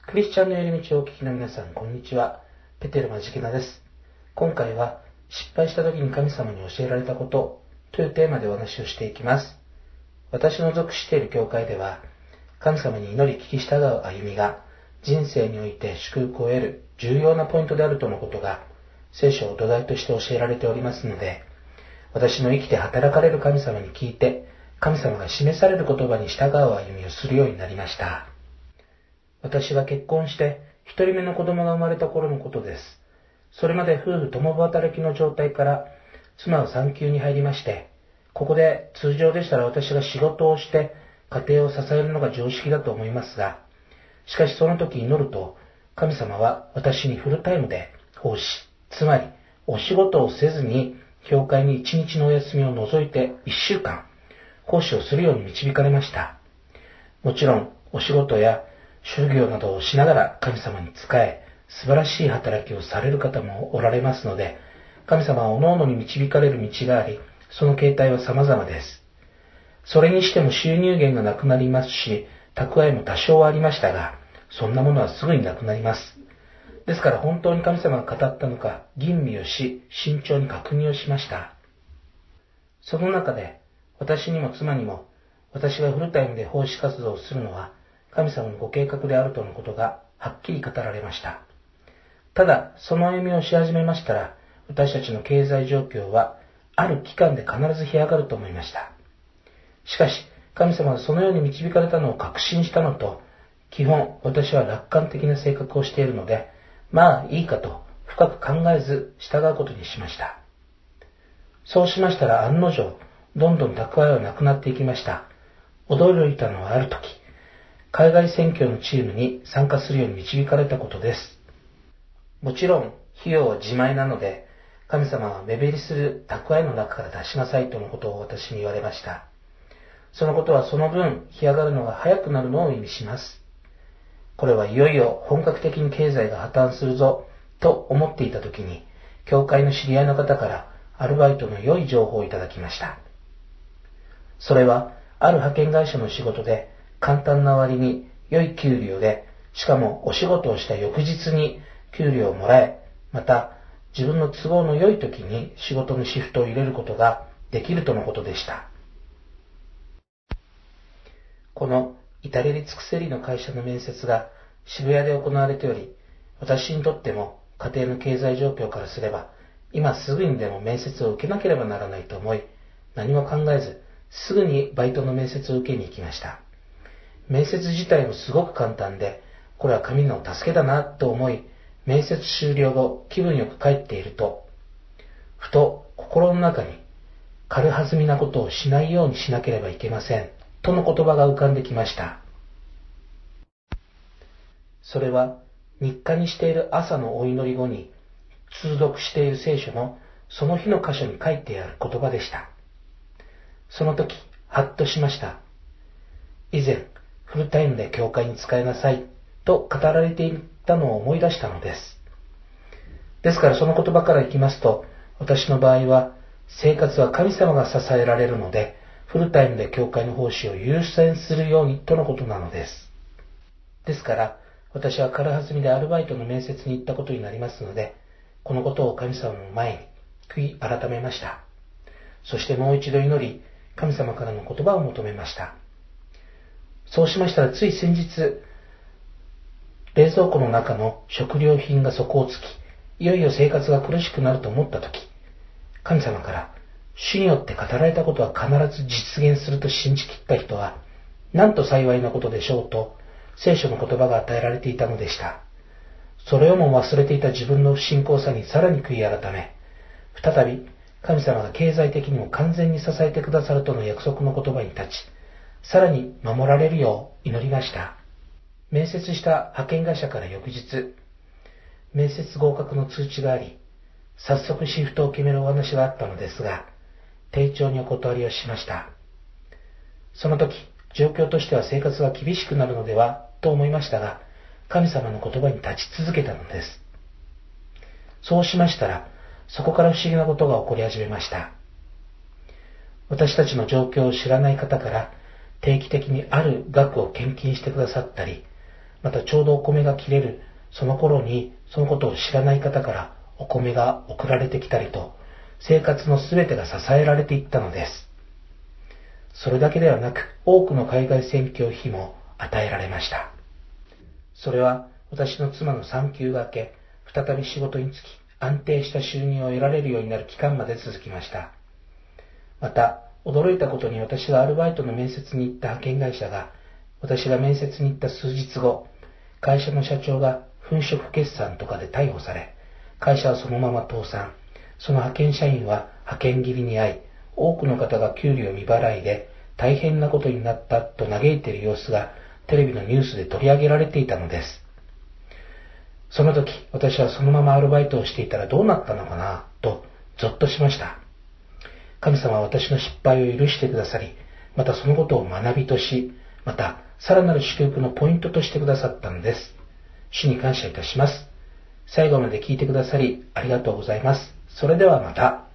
クリスチャンの寄り道をお聞きの皆さん、こんにちは。ペテルマジケナです。今回は、失敗した時に神様に教えられたことというテーマでお話をしていきます。私の属している教会では、神様に祈り聞き従う歩みが人生において祝福を得る重要なポイントであるとのことが、聖書を土台として教えられておりますので、私の生きて働かれる神様に聞いて、神様が示される言葉に従う歩みをするようになりました。私が結婚して一人目の子供が生まれた頃のことです。それまで夫婦共働きの状態から妻は産休に入りまして、ここで通常でしたら私が仕事をして家庭を支えるのが常識だと思いますが、しかしその時祈ると神様は私にフルタイムで奉仕、つまりお仕事をせずに教会に一日のお休みを除いて1週間奉仕をするように導かれました。もちろんお仕事や宗業などをしながら神様に仕え、素晴らしい働きをされる方もおられますので、神様は各々に導かれる道があり、その形態は様々です。それにしても収入源がなくなりますし、蓄えも多少はありましたが、そんなものはすぐになくなります。ですから本当に神様が語ったのか、吟味をし、慎重に確認をしました。その中で、私にも妻にも、私がフルタイムで奉仕活動をするのは、神様のご計画であるとのことがはっきり語られました。ただ、その歩みをし始めましたら、私たちの経済状況は、ある期間で必ず干上がると思いました。しかし、神様がそのように導かれたのを確信したのと、基本、私は楽観的な性格をしているので、まあいいかと深く考えず従うことにしました。そうしましたら案の定、どんどん蓄えはなくなっていきました。驚いたのはある時、海外選挙のチームに参加するように導かれたことです。もちろん、費用は自前なので、神様は目減りする蓄えの中から出しなさいとのことを私に言われました。そのことはその分、干上がるのが早くなるのを意味します。これはいよいよ本格的に経済が破綻するぞ、と思っていた時に、教会の知り合いの方からアルバイトの良い情報をいただきました。それは、ある派遣会社の仕事で、簡単な割に良い給料で、しかもお仕事をした翌日に給料をもらえ、また自分の都合の良い時に仕事のシフトを入れることができるとのことでした。この至れり尽くせりの会社の面接が渋谷で行われており、私にとっても家庭の経済状況からすれば、今すぐにでも面接を受けなければならないと思い、何も考えず、すぐにバイトの面接を受けに行きました。面接自体もすごく簡単で、これは神の助けだなと思い、面接終了後気分よく帰っていると、ふと心の中に軽はずみなことをしないようにしなければいけませんとの言葉が浮かんできました。それは日課にしている朝のお祈り後に通読している聖書のその日の箇所に書いてある言葉でした。その時、はっとしました。以前、フルタイムで教会に仕えなさいと語られていたのを思い出したのです。ですからその言葉からいきますと、私の場合は生活は神様が支えられるので、フルタイムで教会の奉仕を優先するようにとのことなのです。ですから、私は軽はずみでアルバイトの面接に行ったことになりますので、このことを神様の前に悔い改めました。そしてもう一度祈り、神様からの言葉を求めました。そうしましたらつい先日、冷蔵庫の中の食料品が底をつき、いよいよ生活が苦しくなると思ったとき、神様から、主によって語られたことは必ず実現すると信じきった人は、なんと幸いなことでしょうと、聖書の言葉が与えられていたのでした。それをも忘れていた自分の不信仰さにさらに悔い改め、再び神様が経済的にも完全に支えてくださるとの約束の言葉に立ち、さらに守られるよう祈りました。面接した派遣会社から翌日、面接合格の通知があり、早速シフトを決めるお話があったのですが、丁重にお断りをしました。その時、状況としては生活が厳しくなるのではと思いましたが、神様の言葉に立ち続けたのです。そうしましたら、そこから不思議なことが起こり始めました。私たちの状況を知らない方から定期的にある額を献金してくださったり、 またちょうどお米が切れるその頃にそのことを知らない方からお米が送られてきたりと、生活のすべてが支えられていったのです。それだけではなく、多くの海外宣教費も与えられました。それは私の妻の産休が明け、再び仕事に就き、安定した収入を得られるようになる期間まで続きました。また、驚いたことに私がアルバイトの面接に行った派遣会社が、私が面接に行った数日後、会社の社長が粉飾決算とかで逮捕され、会社はそのまま倒産、その派遣社員は派遣切りに遭い、多くの方が給料未払いで大変なことになったと嘆いている様子がテレビのニュースで取り上げられていたのです。その時、私はそのままアルバイトをしていたらどうなったのかなとゾッとしました。神様は私の失敗を許してくださり、またそのことを学びとし、またさらなる祝福のポイントとしてくださったのです。主に感謝いたします。最後まで聞いてくださりありがとうございます。それではまた。